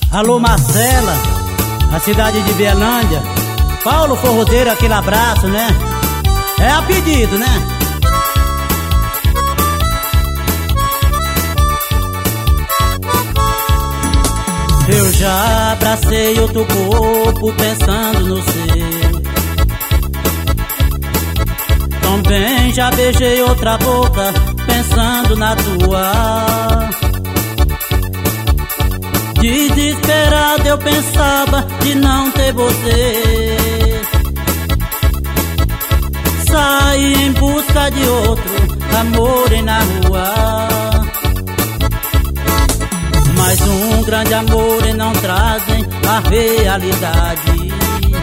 Alô Marcela, a cidade de Belândia. Paulo Forrozeiro, aquele abraço, né? É a pedido, né? Eu já abracei outro corpo pensando no seu. Também já beijei outra boca pensando na tua. Desesperado eu pensava de não ter você. Saí em busca de outro amor na rua. Mas um grande amor não trazem a realidade.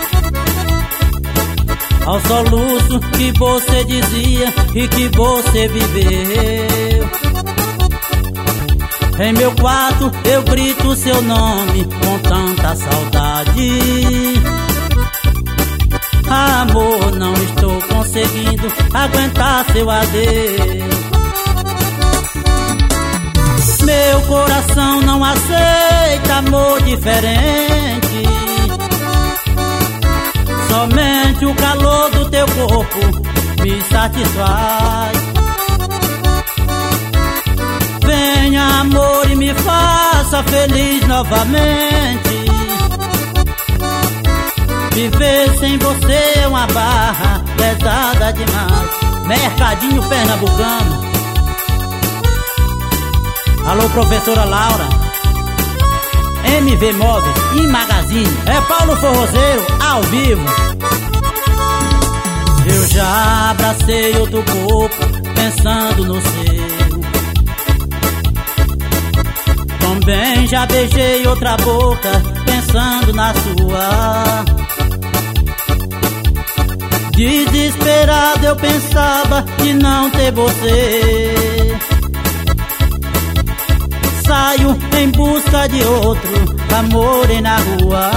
Ao soluço que você dizia e que você viveu. Em meu quarto eu grito seu nome com tanta saudade. Amor, não estou conseguindo aguentar seu adeus. Meu coração não aceita amor diferente. Somente o calor do teu corpo me satisfaz. Venha amor e me faça feliz novamente. Viver sem você é uma barra pesada demais. Mercadinho Pernambucano. Alô professora Laura, MV Móveis e Magazine. É Paulo Forrozeiro ao vivo. Eu já abracei outro corpo pensando no seu. Também já beijei outra boca pensando na sua. Desesperado eu pensava de não ter você. Saio em busca de outro amor na rua.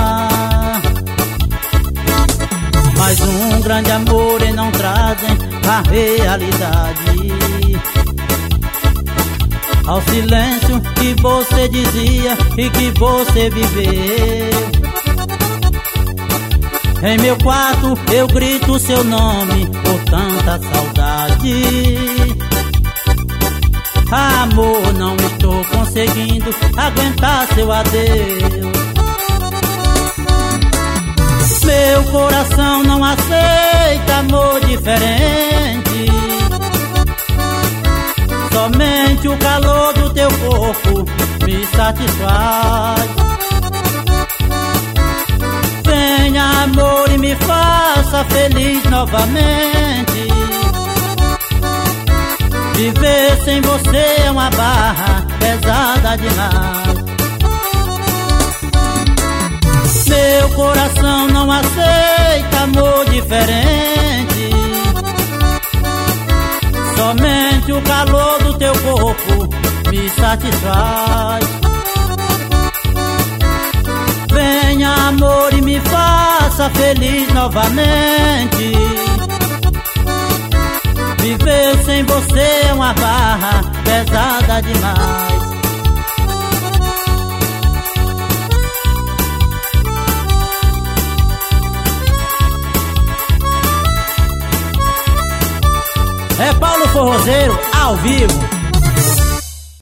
Mas um grande amor não trazem a realidade. Ao silêncio que você dizia e que você viveu. Em meu quarto eu grito seu nome por tanta saudade. Amor, não estou conseguindo aguentar seu adeus. Meu coração não aceita amor diferente. Somente o calor do teu corpo me satisfaz. Venha amor e me faça feliz novamente. Viver sem você é uma barra pesada demais. Meu coração não aceita amor diferente. Somente o calor do teu corpo me satisfaz. Venha amor e me faça feliz novamente. Viver sem você é uma barra pesada demais. É Paulo Forrozeiro ao vivo.